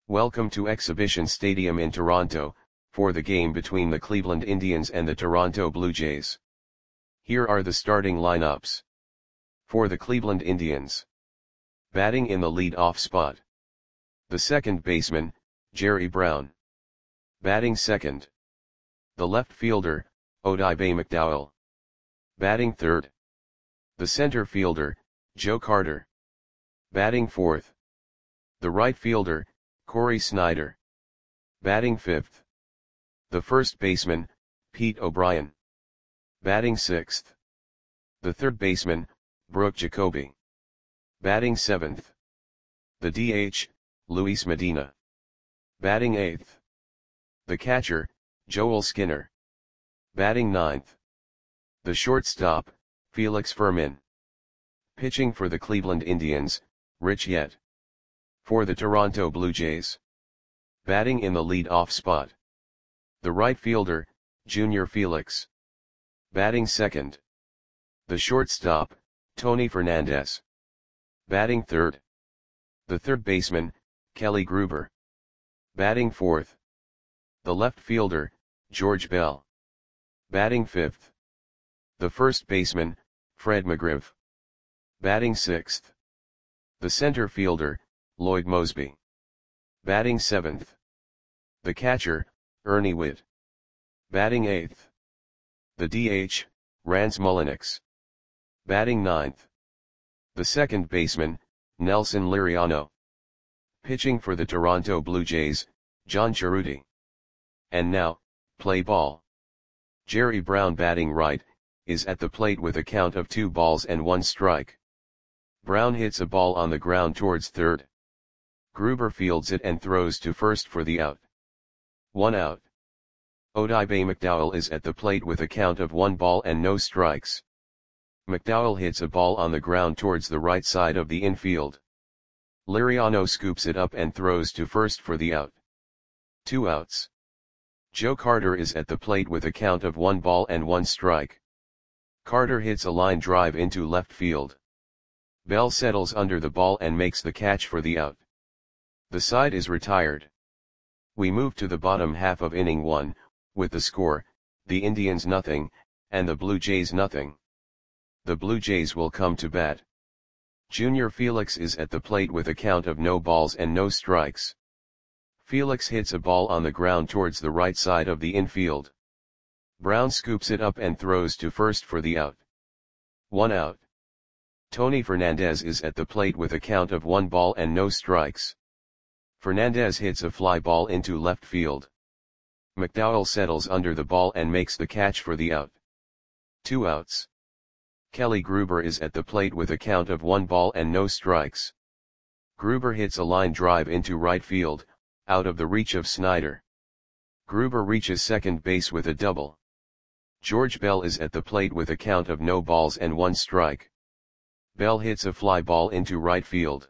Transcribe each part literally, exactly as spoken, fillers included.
Welcome to Exhibition Stadium in Toronto, for the game between the Cleveland Indians and the Toronto Blue Jays. Here are the starting lineups. For the Cleveland Indians. Batting in the lead-off spot. The second baseman, Jerry Brown. Batting second. The left fielder, Odibe McDowell. Batting third. The center fielder, Joe Carter. Batting fourth. The right fielder, Cory Snyder. Batting fifth. The first baseman, Pete O'Brien. Batting sixth. The third baseman, Brooke Jacoby. Batting seventh. The D H, Luis Medina. Batting eighth. The catcher, Joel Skinner. Batting ninth. The shortstop, Felix Fermin. Pitching for the Cleveland Indians, Rich Yett. For the Toronto Blue Jays. Batting in the lead-off spot. The right fielder, Junior Felix. Batting second. The shortstop, Tony Fernandez. Batting third. The third baseman, Kelly Gruber. Batting fourth. The left fielder, George Bell. Batting fifth. The first baseman, Fred McGriff. Batting sixth. The center fielder, Lloyd Moseby. Batting seventh. The catcher, Ernie Whitt. Batting eighth. The D H, Rance Mulliniks. Batting ninth. The second baseman, Nelson Liriano. Pitching for the Toronto Blue Jays, John Cerruti. And now, play ball. Jerry Brown batting right, is at the plate with a count of two balls and one strike. Brown hits a ball on the ground towards third. Gruber fields it and throws to first for the out. One out. Odibe McDowell is at the plate with a count of one ball and no strikes. McDowell hits a ball on the ground towards the right side of the infield. Liriano scoops it up and throws to first for the out. Two outs. Joe Carter is at the plate with a count of one ball and one strike. Carter hits a line drive into left field. Bell settles under the ball and makes the catch for the out. The side is retired. We move to the bottom half of inning one, with the score, the Indians nothing, and the Blue Jays nothing. The Blue Jays will come to bat. Junior Felix is at the plate with a count of no balls and no strikes. Felix hits a ball on the ground towards the right side of the infield. Brown scoops it up and throws to first for the out. One out. Tony Fernandez is at the plate with a count of one ball and no strikes. Fernandez hits a fly ball into left field. McDowell settles under the ball and makes the catch for the out. Two outs. Kelly Gruber is at the plate with a count of one ball and no strikes. Gruber hits a line drive into right field, out of the reach of Snyder. Gruber reaches second base with a double. George Bell is at the plate with a count of no balls and one strike. Bell hits a fly ball into right field.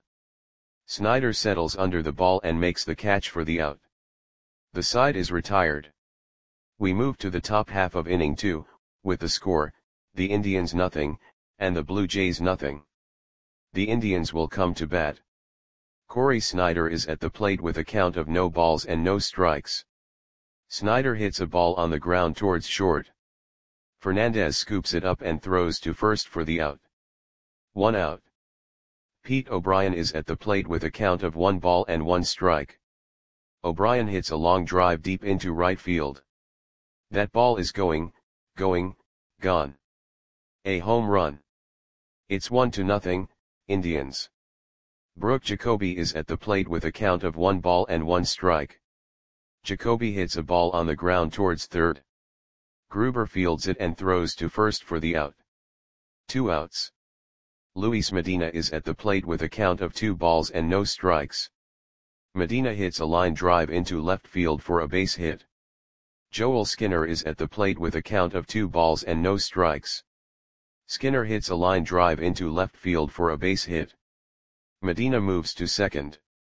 Snyder settles under the ball and makes the catch for the out. The side is retired. We move to the top half of inning two, with the score, the Indians nothing, and the Blue Jays nothing. The Indians will come to bat. Cory Snyder is at the plate with a count of no balls and no strikes. Snyder hits a ball on the ground towards short. Fernandez scoops it up and throws to first for the out. One out. Pete O'Brien is at the plate with a count of one ball and one strike. O'Brien hits a long drive deep into right field. That ball is going, going, gone. A home run. It's one to nothing, Indians. Brooke Jacoby is at the plate with a count of one ball and one strike. Jacoby hits a ball on the ground towards third. Gruber fields it and throws to first for the out. Two outs. Luis Medina is at the plate with a count of two balls and no strikes. Medina hits a line drive into left field for a base hit. Joel Skinner is at the plate with a count of two balls and no strikes. Skinner hits a line drive into left field for a base hit. Medina moves to second.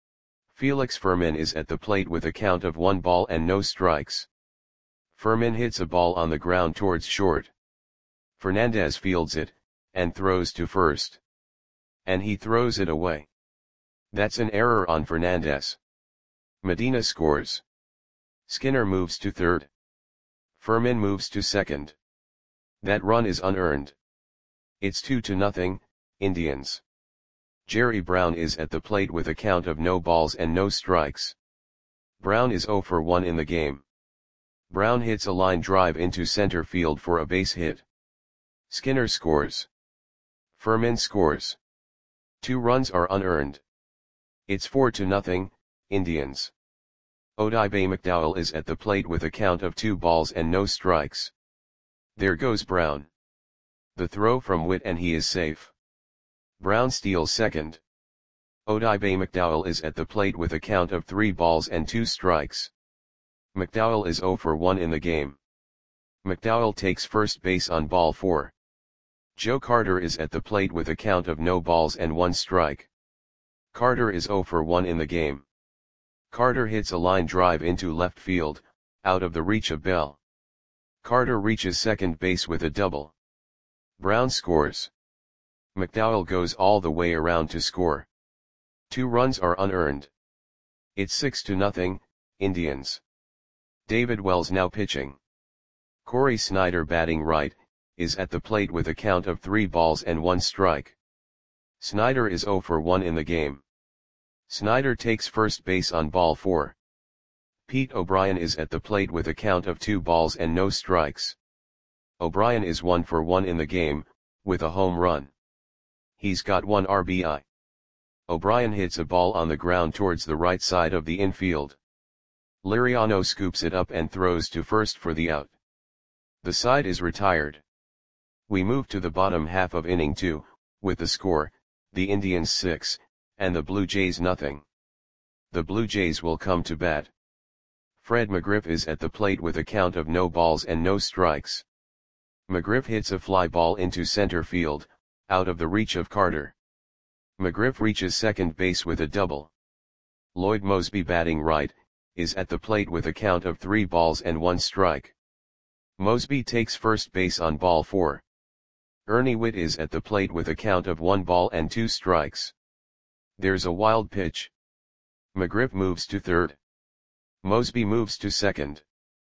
Felix Fermin is at the plate with a count of one ball and no strikes. Fermin hits a ball on the ground towards short. Fernandez fields it, and throws to first. And he throws it away. That's an error on Fernandez. Medina scores. Skinner moves to third. Furman moves to second. That run is unearned. It's two to nothing, Indians. Jerry Brown is at the plate with a count of no balls and no strikes. Brown is zero for one in the game. Brown hits a line drive into center field for a base hit. Skinner scores. Furman scores. Two runs are unearned. It's four to nothing, Indians. Odibe McDowell is at the plate with a count of two balls and no strikes. There goes Brown. The throw from Witt and he is safe. Brown steals second. Odibe McDowell is at the plate with a count of three balls and two strikes. McDowell is zero for one in the game. McDowell takes first base on ball four. Joe Carter is at the plate with a count of no balls and one strike. Carter is zero for one in the game. Carter hits a line drive into left field, out of the reach of Bell. Carter reaches second base with a double. Brown scores. McDowell goes all the way around to score. Two runs are unearned. It's six to nothing, Indians. David Wells now pitching. Corey Snyder batting right, is at the plate with a count of three balls and one strike. Snyder is zero for one in the game. Snyder takes first base on ball four. Pete O'Brien is at the plate with a count of two balls and no strikes. O'Brien is one for one in the game, with a home run. He's got one R B I. O'Brien hits a ball on the ground towards the right side of the infield. Liriano scoops it up and throws to first for the out. The side is retired. We move to the bottom half of inning two, with the score, the Indians six, and the Blue Jays nothing. The Blue Jays will come to bat. Fred McGriff is at the plate with a count of no balls and no strikes. McGriff hits a fly ball into center field, out of the reach of Carter. McGriff reaches second base with a double. Lloyd Moseby batting right, is at the plate with a count of three balls and one strike. Moseby takes first base on ball four. Ernie Witt is at the plate with a count of one ball and two strikes. There's a wild pitch. McGriff moves to third. Moseby moves to second.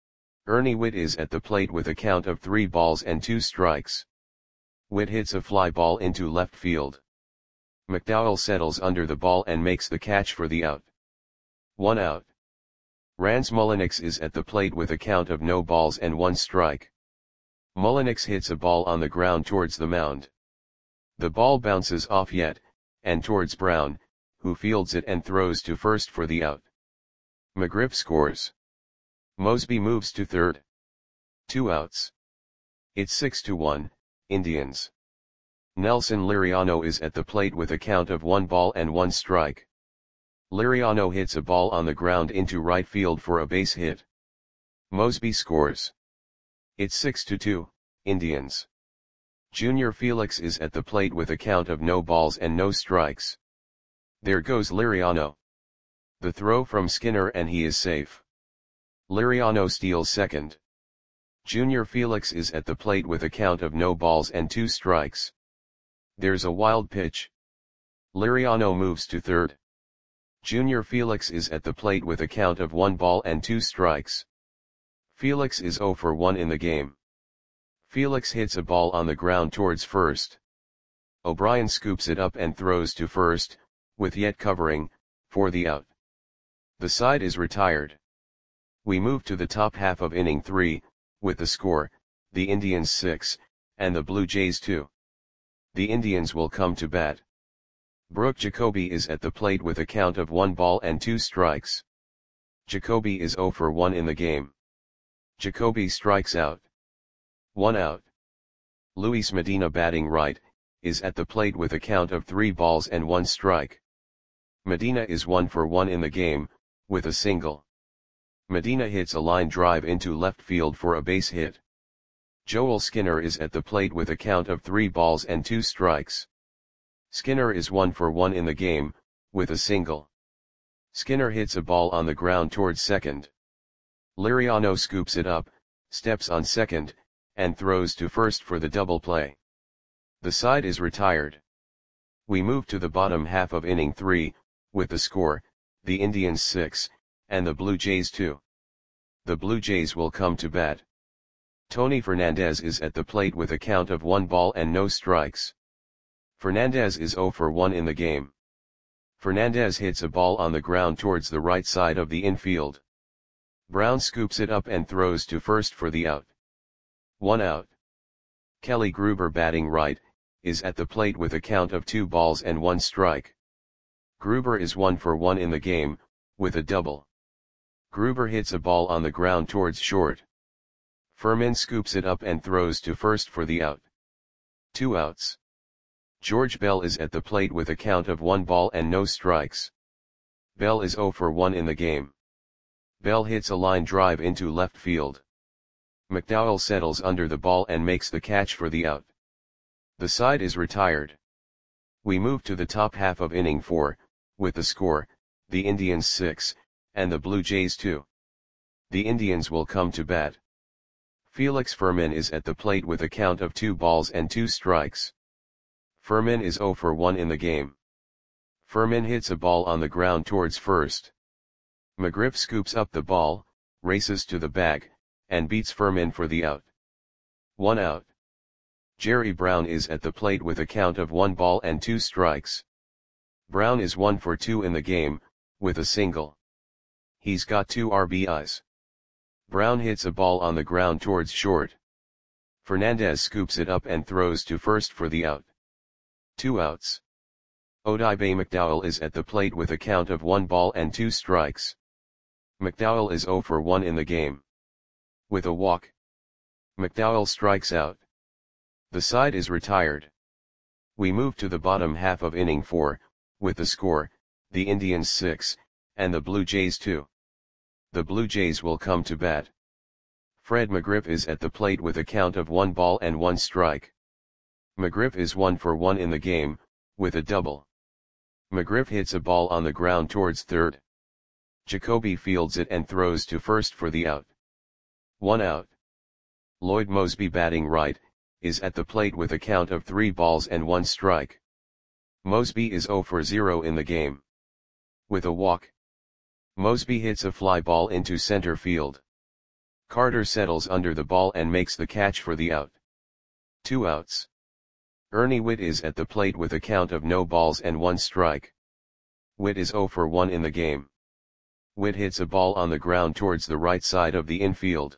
Ernie Witt is at the plate with a count of three balls and two strikes. Witt hits a fly ball into left field. McDowell settles under the ball and makes the catch for the out. One out. Rance Mulliniks is at the plate with a count of no balls and one strike. Mulliniks hits a ball on the ground towards the mound. The ball bounces off yet, and towards Brown, who fields it and throws to first for the out. McGriff scores. Moseby moves to third. Two outs. It's six to one, Indians. Nelson Liriano is at the plate with a count of one ball and one strike. Liriano hits a ball on the ground into right field for a base hit. Moseby scores. It's six to two, Indians. Junior Felix is at the plate with a count of no balls and no strikes. There goes Liriano. The throw from Skinner and he is safe. Liriano steals second. Junior Felix is at the plate with a count of no balls and two strikes. There's a wild pitch. Liriano moves to third. Junior Felix is at the plate with a count of one ball and two strikes. Felix is zero for one in the game. Felix hits a ball on the ground towards first. O'Brien scoops it up and throws to first, with Yet covering, for the out. The side is retired. We move to the top half of inning three, with the score, the Indians six, and the Blue Jays two. The Indians will come to bat. Brooke Jacoby is at the plate with a count of one ball and two strikes. Jacoby is zero for one in the game. Jacoby strikes out. One out. Luis Medina batting right, is at the plate with a count of three balls and one strike. Medina is one for one in the game, with a single. Medina hits a line drive into left field for a base hit. Joel Skinner is at the plate with a count of three balls and two strikes. Skinner is one for one in the game, with a single. Skinner hits a ball on the ground towards second. Liriano scoops it up, steps on second, and throws to first for the double play. The side is retired. We move to the bottom half of inning three, with the score, the Indians six, and the Blue Jays two. The Blue Jays will come to bat. Tony Fernandez is at the plate with a count of one ball and no strikes. Fernandez is zero for one in the game. Fernandez hits a ball on the ground towards the right side of the infield. Brown scoops it up and throws to first for the out. One out. Kelly Gruber, batting right, is at the plate with a count of two balls and one strike. Gruber is one for one in the game, with a double. Gruber hits a ball on the ground towards short. Furman scoops it up and throws to first for the out. Two outs. George Bell is at the plate with a count of one ball and no strikes. Bell is zero for one in the game. Bell hits a line drive into left field. McDowell settles under the ball and makes the catch for the out. The side is retired. We move to the top half of inning four, with the score, the Indians six, and the Blue Jays two. The Indians will come to bat. Felix Furman is at the plate with a count of two balls and two strikes. Furman is zero for one in the game. Furman hits a ball on the ground towards first. McGriff scoops up the ball, races to the bag, and beats Furman for the out. One out. Jerry Brown is at the plate with a count of one ball and two strikes. Brown is one for two in the game, with a single. He's got two R B Is. Brown hits a ball on the ground towards short. Fernandez scoops it up and throws to first for the out. Two outs. Odibe McDowell is at the plate with a count of one ball and two strikes. McDowell is zero for one in the game. With a walk. McDowell strikes out. The side is retired. We move to the bottom half of inning four, with the score, the Indians six, and the Blue Jays two. The Blue Jays will come to bat. Fred McGriff is at the plate with a count of one ball and one strike. McGriff is one for one in the game, with a double. McGriff hits a ball on the ground towards third. Jacoby fields it and throws to first for the out. One out. Lloyd Moseby, batting right, is at the plate with a count of three balls and one strike. Moseby is zero for zero in the game. With a walk. Moseby hits a fly ball into center field. Carter settles under the ball and makes the catch for the out. Two outs. Ernie Whitt is at the plate with a count of no balls and one strike. Whitt is zero for one in the game. Whitt hits a ball on the ground towards the right side of the infield.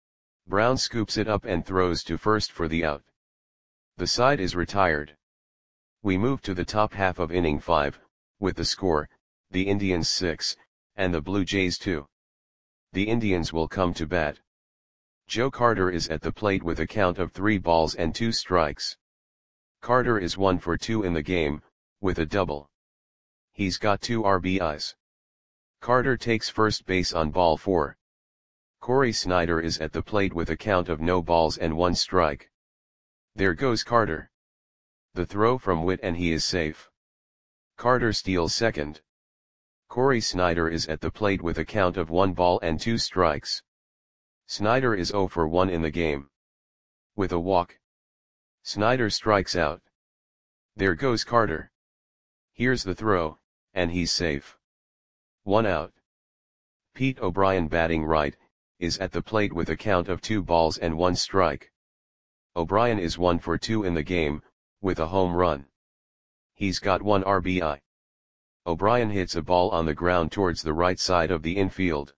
Brown scoops it up and throws to first for the out. The side is retired. We move to the top half of inning five, with the score, the Indians six, and the Blue Jays two. The Indians will come to bat. Joe Carter is at the plate with a count of three balls and two strikes. Carter is one for two in the game, with a double. He's got two R B Is. Carter takes first base on ball four. Corey Snyder is at the plate with a count of no balls and one strike. There goes Carter. The throw from Whitt and he is safe. Carter steals second. Corey Snyder is at the plate with a count of one ball and two strikes. Snyder is zero for one in the game. With a walk. Snyder strikes out. There goes Carter. Here's the throw, and he's safe. One out. Pete O'Brien, batting right, is at the plate with a count of two balls and one strike. O'Brien is one for two in the game, with a home run. He's got one R B I. O'Brien hits a ball on the ground towards the right side of the infield.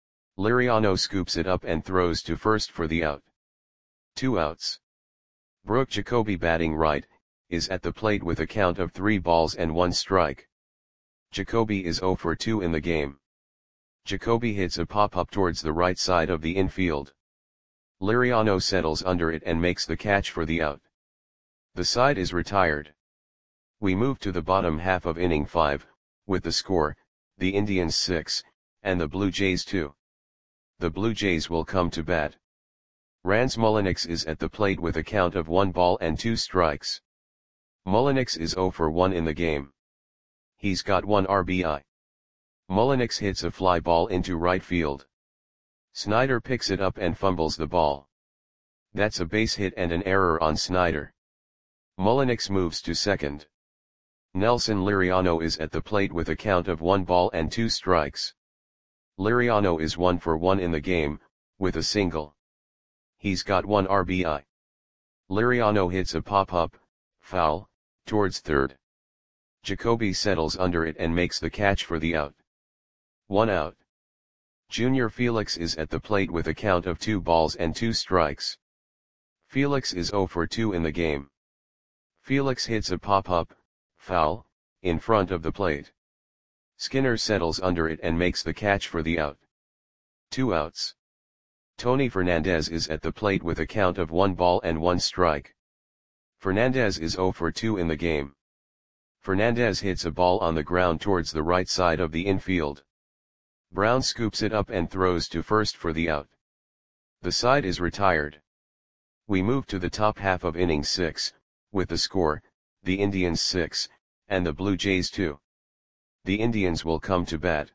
Liriano scoops it up and throws to first for the out. Two outs. Brooke Jacoby, batting right, is at the plate with a count of three balls and one strike. Jacoby is zero for two in the game. Jacoby hits a pop-up towards the right side of the infield. Liriano settles under it and makes the catch for the out. The side is retired. We move to the bottom half of inning five, with the score, the Indians six, and the Blue Jays two. The Blue Jays will come to bat. Rance Mulliniks is at the plate with a count of one ball and two strikes. Mulliniks is zero for one in the game. He's got one R B I. Mulliniks hits a fly ball into right field. Snyder picks it up and fumbles the ball. That's a base hit and an error on Snyder. Mulliniks moves to second. Nelson Liriano is at the plate with a count of one ball and two strikes. Liriano is one for one in the game, with a single. He's got one R B I. Liriano hits a pop-up, foul, towards third. Jacoby settles under it and makes the catch for the out. One out. Junior Felix is at the plate with a count of two balls and two strikes. Felix is zero for two in the game. Felix hits a pop-up, foul, in front of the plate. Skinner settles under it and makes the catch for the out. Two outs. Tony Fernandez is at the plate with a count of one ball and one strike. Fernandez is zero for two in the game. Fernandez hits a ball on the ground towards the right side of the infield. Brown scoops it up and throws to first for the out. The side is retired. We move to the top half of inning six, with the score, the Indians six, and the Blue Jays two. The Indians will come to bat.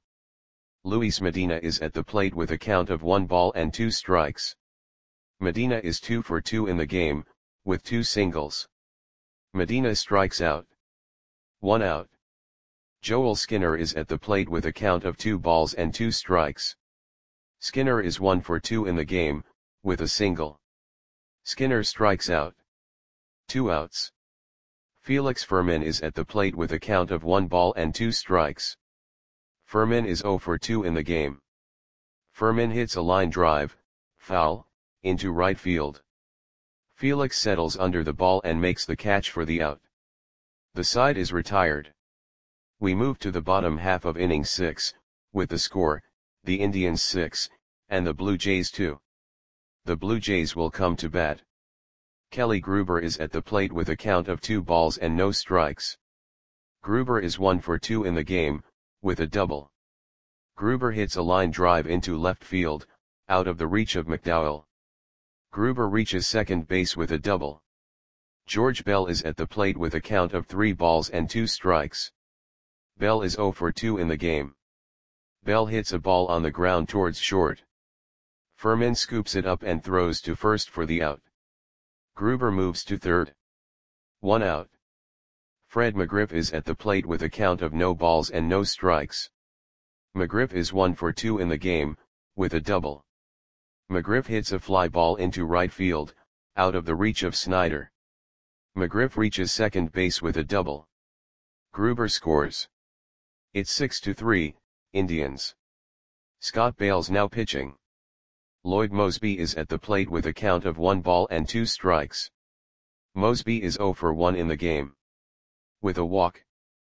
Luis Medina is at the plate with a count of one ball and two strikes. Medina is two for two in the game, with two singles. Medina strikes out. One out. Joel Skinner is at the plate with a count of two balls and two strikes. Skinner is one for two in the game, with a single. Skinner strikes out. Two outs. Felix Fermin is at the plate with a count of one ball and two strikes. Fermin is zero for two in the game. Fermin hits a line drive, foul, into right field. Felix settles under the ball and makes the catch for the out. The side is retired. We move to the bottom half of inning six, with the score, the Indians six, and the Blue Jays two. The Blue Jays will come to bat. Kelly Gruber is at the plate with a count of two balls and no strikes. Gruber is one for two in the game, with a double. Gruber hits a line drive into left field, out of the reach of McDowell. Gruber reaches second base with a double. George Bell is at the plate with a count of three balls and two strikes. Bell is zero for two in the game. Bell hits a ball on the ground towards short. Fermin scoops it up and throws to first for the out. Gruber moves to third. One out. Fred McGriff is at the plate with a count of no balls and no strikes. McGriff is one for two in the game, with a double. McGriff hits a fly ball into right field, out of the reach of Snyder. McGriff reaches second base with a double. Gruber scores. It's six to three, Indians. Scott Bales now pitching. Lloyd Mosby is at the plate with a count of one ball and two strikes. Mosby is zero for one in the game. With a walk.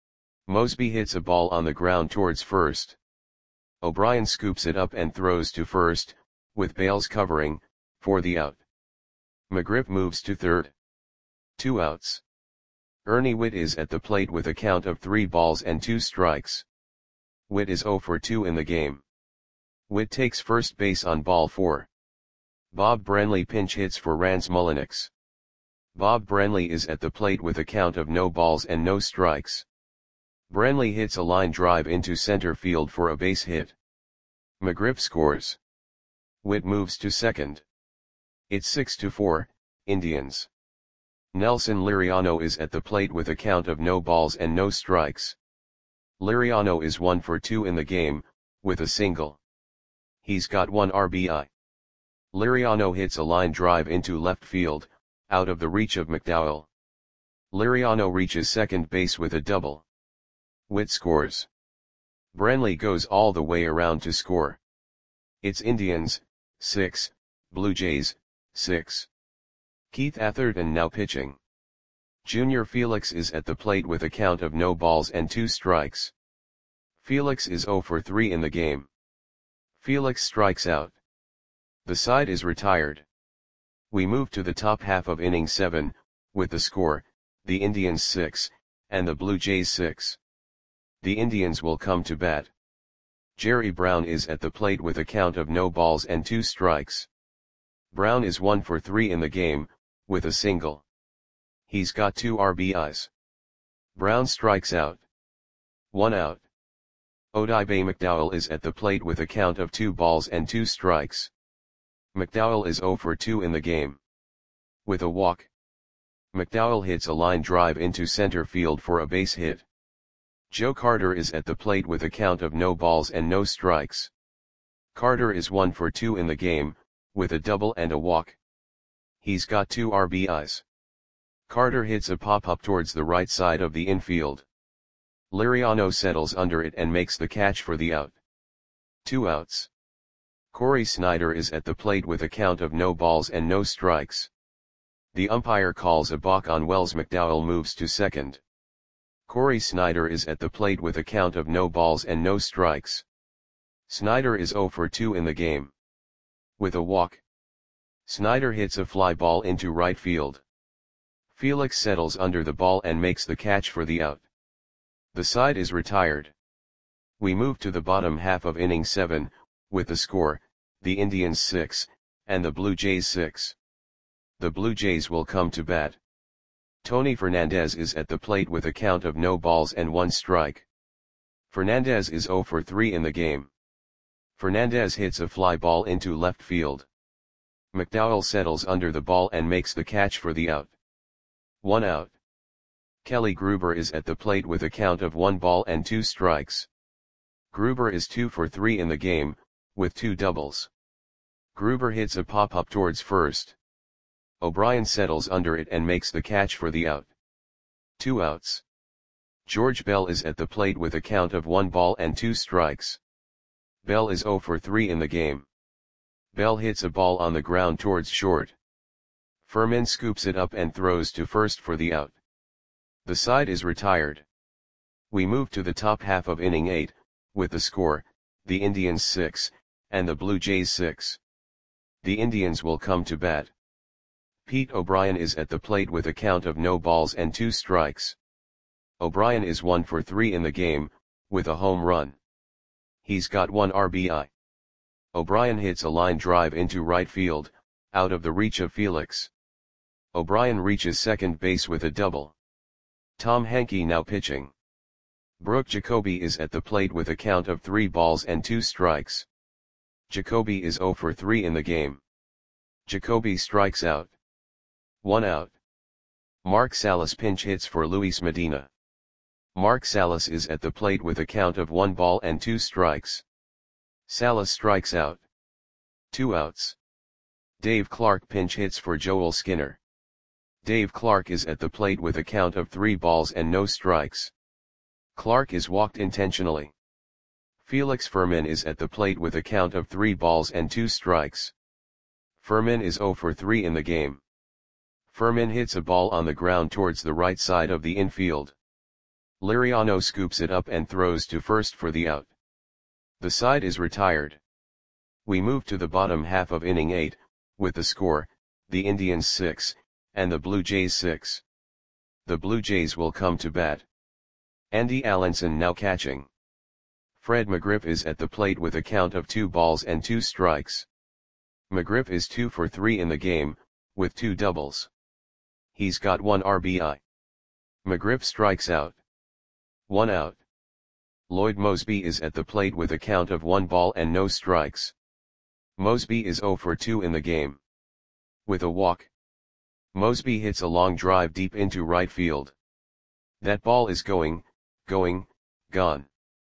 Mosby hits a ball on the ground towards first. O'Brien scoops it up and throws to first, with Bales covering, for the out. McGriff moves to third. Two outs. Ernie Whitt is at the plate with a count of three balls and two strikes. Whitt is zero for two in the game. Whitt takes first base on ball four. Bob Branley pinch hits for Rans Mulliniks. Bob Branley is at the plate with a count of no balls and no strikes. Branley hits a line drive into center field for a base hit. McGriff scores. Whitt moves to second. It's six to four, Indians. Nelson Liriano is at the plate with a count of no balls and no strikes. Liriano is one for two in the game, with a single. He's got one R B I. Liriano hits a line drive into left field, out of the reach of McDowell. Liriano reaches second base with a double. Whitt scores. Branley goes all the way around to score. It's Indians, six, Blue Jays, six. Keith Atherton now pitching. Junior Felix is at the plate with a count of no balls and two strikes. Felix is zero for three in the game. Felix strikes out. The side is retired. We move to the top half of inning seven, with the score, the Indians six, and the Blue Jays six. The Indians will come to bat. Jerry Brown is at the plate with a count of no balls and two strikes. Brown is one for three in the game, with a single. He's got two R B Is. Brown strikes out. One out. Odibe McDowell is at the plate with a count of two balls and two strikes. McDowell is zero for two in the game. With a walk. McDowell hits a line drive into center field for a base hit. Joe Carter is at the plate with a count of no balls and no strikes. Carter is one for two in the game, with a double and a walk. He's got two R B Is. Carter hits a pop-up towards the right side of the infield. Liriano settles under it and makes the catch for the out. Two outs. Corey Snyder is at the plate with a count of no balls and no strikes. The umpire calls a balk on Wells. McDowell moves to second. Corey Snyder is at the plate with a count of no balls and no strikes. Snyder is zero for two in the game. With a walk. Snyder hits a fly ball into right field. Felix settles under the ball and makes the catch for the out. The side is retired. We move to the bottom half of inning seven, with the score, the Indians six, and the Blue Jays six. The Blue Jays will come to bat. Tony Fernandez is at the plate with a count of no balls and one strike. Fernandez is zero for three in the game. Fernandez hits a fly ball into left field. McDowell settles under the ball and makes the catch for the out. One out. Kelly Gruber is at the plate with a count of one ball and two strikes. Gruber is two for three in the game, with two doubles. Gruber hits a pop-up towards first. O'Brien settles under it and makes the catch for the out. Two outs. George Bell is at the plate with a count of one ball and two strikes. Bell is zero for three in the game. Bell hits a ball on the ground towards short. Furman scoops it up and throws to first for the out. The side is retired. We move to the top half of inning eight, with the score, the Indians six, and the Blue Jays six. The Indians will come to bat. Pete O'Brien is at the plate with a count of no balls and two strikes. O'Brien is one for three in the game, with a home run. He's got one R B I. O'Brien hits a line drive into right field, out of the reach of Felix. O'Brien reaches second base with a double. Tom Henke now pitching. Brooke Jacoby is at the plate with a count of three balls and two strikes. Jacoby is zero for three in the game. Jacoby strikes out. One out. Mark Salas pinch hits for Luis Medina. Mark Salas is at the plate with a count of one ball and two strikes. Salas strikes out. Two outs. Dave Clark pinch hits for Joel Skinner. Dave Clark is at the plate with a count of three balls and no strikes. Clark is walked intentionally. Felix Furman is at the plate with a count of three balls and two strikes. Furman is zero for three in the game. Furman hits a ball on the ground towards the right side of the infield. Liriano scoops it up and throws to first for the out. The side is retired. We move to the bottom half of inning eight, with the score, the Indians six, and the Blue Jays six. The Blue Jays will come to bat. Andy Allenson now catching. Fred McGriff is at the plate with a count of two balls and two strikes. McGriff is two for three in the game, with two doubles. He's got one R B I. McGriff strikes out. One out. Lloyd Mosby is at the plate with a count of one ball and no strikes. Mosby is zero for two in the game. With a walk. Mosby hits a long drive deep into right field. That ball is going, going, gone.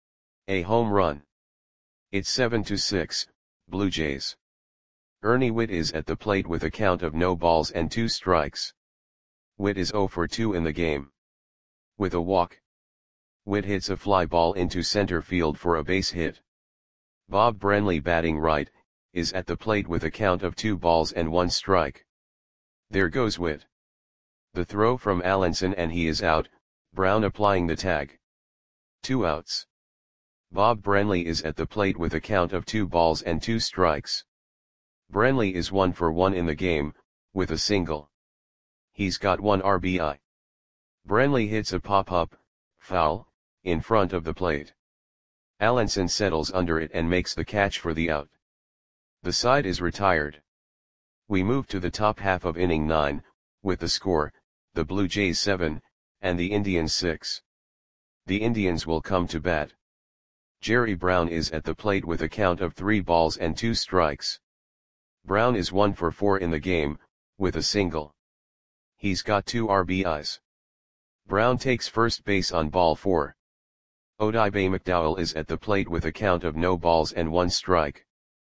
A home run. It's seven to six, Blue Jays. Ernie Whitt is at the plate with a count of no balls and two strikes. Whitt is zero for two in the game. With a walk. Whitt hits a fly ball into center field for a base hit. Bob Brenly, batting right, is at the plate with a count of two balls and one strike. There goes Whitt. The throw from Allenson and he is out, Brown applying the tag. Two outs. Bob Brenly is at the plate with a count of two balls and two strikes. Brenly is one for one in the game, with a single. He's got one R B I. Brenly hits a pop-up, foul, in front of the plate. Allenson settles under it and makes the catch for the out. The side is retired. We move to the top half of inning nine, with the score, the Blue Jays seven, and the Indians six. The Indians will come to bat. Jerry Brown is at the plate with a count of three balls and two strikes. Brown is one for four in the game, with a single. He's got two R B Is. Brown takes first base on ball four. Odibe McDowell is at the plate with a count of no balls and one strike.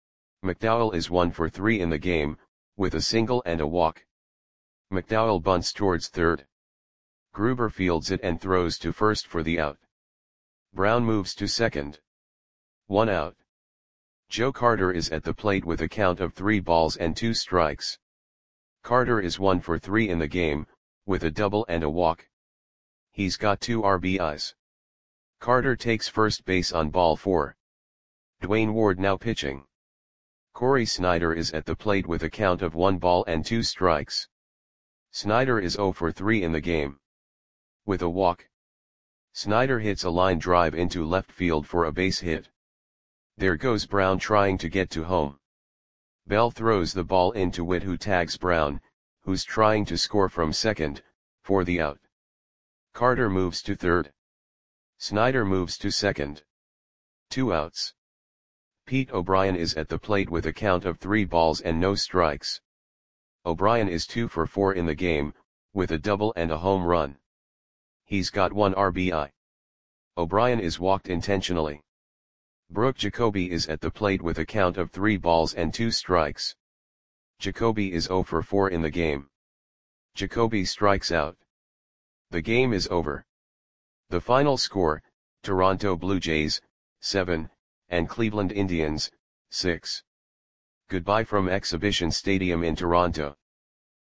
McDowell is one for three in the game, with a single and a walk. McDowell bunts towards third. Gruber fields it and throws to first for the out. Brown moves to second. One out. Joe Carter is at the plate with a count of three balls and two strikes. Carter is one for three in the game, with a double and a walk. He's got two R B Is. Carter takes first base on ball four. Dwayne Ward now pitching. Corey Snyder is at the plate with a count of one ball and two strikes. Snyder is zero for three in the game. With a walk. Snyder hits a line drive into left field for a base hit. There goes Brown trying to get to home. Bell throws the ball into Witt, who tags Brown, who's trying to score from second, for the out. Carter moves to third. Snyder moves to second. Two outs. Pete O'Brien is at the plate with a count of three balls and no strikes. O'Brien is two for four in the game, with a double and a home run. He's got one R B I. O'Brien is walked intentionally. Brooke Jacoby is at the plate with a count of three balls and two strikes. Jacoby is zero for four in the game. Jacoby strikes out. The game is over. The final score, Toronto Blue Jays, seven, and Cleveland Indians, six. Goodbye from Exhibition Stadium in Toronto.